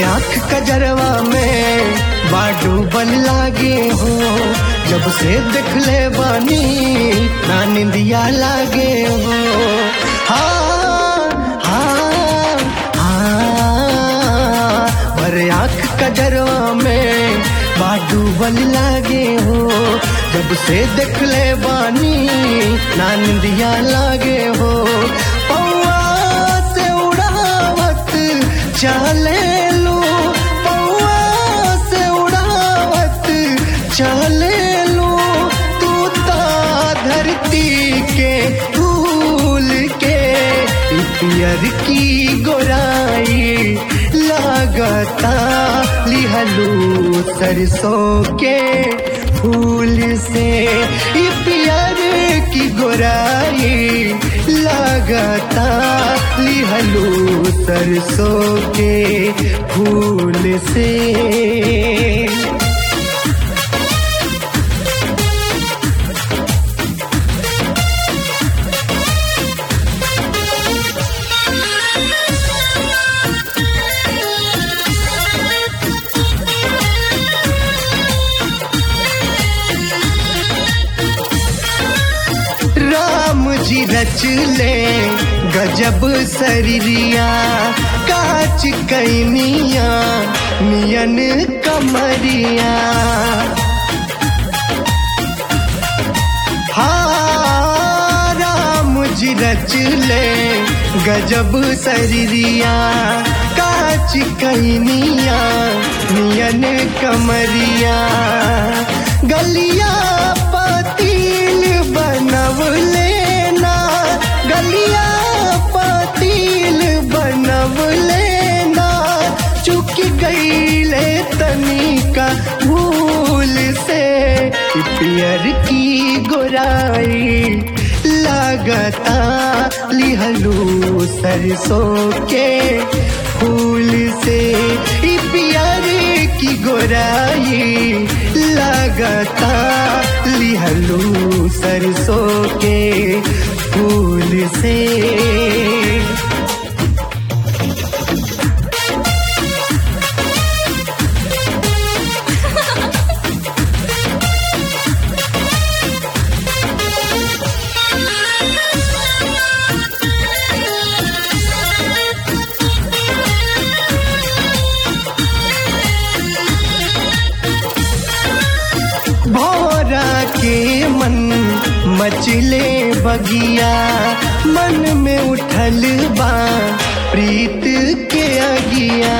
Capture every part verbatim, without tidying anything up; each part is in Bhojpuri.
आँख कजरवा में बाडूबल लागे हो, जब से देखले बानी ना निंदिया लागे हो। हाँ हाँ हाँ भरे आँख कजरवा में बाडूबल लागे हो, जब से देखले बानी ना निंदिया लागे हो। पौआ से उड़ावत चले लो, पौआ से उड़ावत चले लो, तू ता धरती के फूल के पियर की गोराई लागता लिहलू सरसों के फूल से। पियर की गोराई लागता लिहलू सरसों के फूल से। जी रच ले गजब शरीरिया, काच कैनिया नियन कमरिया। हाँ राम जी रच ले गजब शरीरिया, काच कैनिया नियन कमरिया। गलिया पतील बनवले, गलिया पतील बनव लेना, चुक गईले तनिका भूल से। पियर की गोराई लागता लिहलू सरसों के फूल से। पियर की गोराई लागता लिहलू सरसों के फूल से। भौरा के मन मचले बगिया, मन में उठल बा प्रीत के अगिया।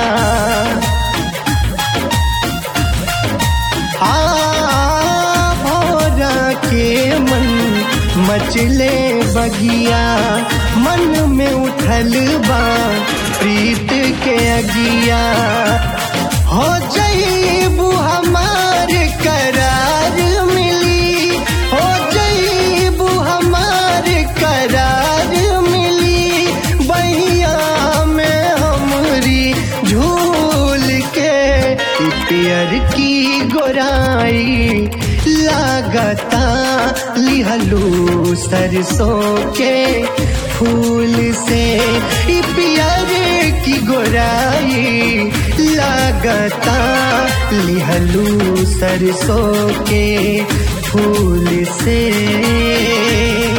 हाँ भौरा के मन मचले बगिया, मन में उठल बा प्रीत के अगिया। हो जईबू हमार करार मिली, हो जईबू हमार करार मिली, बहिया में हमरी झूल के। पियर की गोराई लागता लिहलू सरसों के फूल से। पियर की गोराई लागता लिहलू सरसों के फूल से।